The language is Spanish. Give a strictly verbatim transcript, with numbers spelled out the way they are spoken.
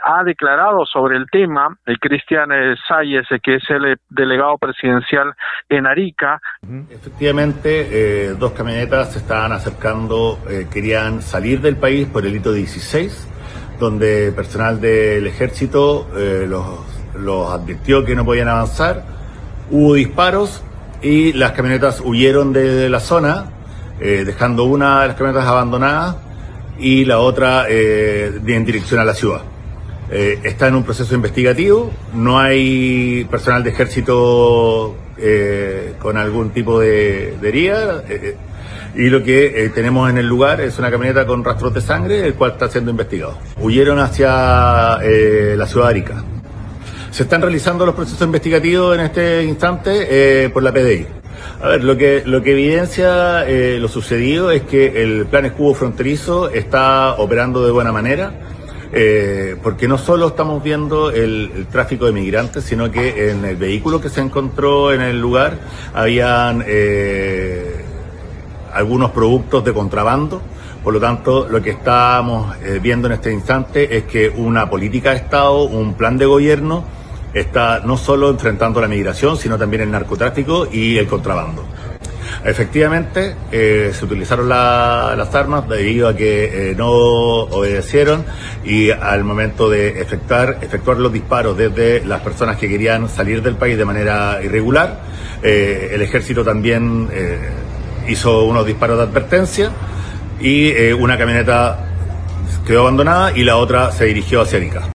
ha declarado sobre el tema, el Cristian Salles, que es el delegado presidencial en Arica. Efectivamente, eh, dos camionetas se estaban acercando, eh, querían salir del país por el hito dieciséis, donde personal del ejército eh, los, los advirtió que no podían avanzar, hubo disparos y las camionetas huyeron de la zona, eh, dejando una de las camionetas abandonadas y la otra eh, en dirección a la ciudad. Eh, está en un proceso investigativo, no hay personal de ejército eh, con algún tipo de, de herida, eh, y lo que eh, tenemos en el lugar es una camioneta con rastros de sangre, el cual está siendo investigado. Huyeron hacia eh, la ciudad de Arica. Se están realizando los procesos investigativos en este instante eh, por la P D I. A ver, lo que, lo que evidencia eh, lo sucedido es que el plan escudo fronterizo está operando de buena manera, eh, porque no solo estamos viendo el, el tráfico de migrantes, sino que en el vehículo que se encontró en el lugar habían eh, algunos productos de contrabando. Por lo tanto, lo que estamos eh, viendo en este instante es que una política de Estado, un plan de gobierno, está no solo enfrentando la migración, sino también el narcotráfico y el contrabando. Efectivamente, eh, se utilizaron la, las armas debido a que eh, no obedecieron y al momento de efectuar, efectuar los disparos desde las personas que querían salir del país de manera irregular, eh, el ejército también eh, hizo unos disparos de advertencia y eh, una camioneta quedó abandonada y la otra se dirigió hacia Arica.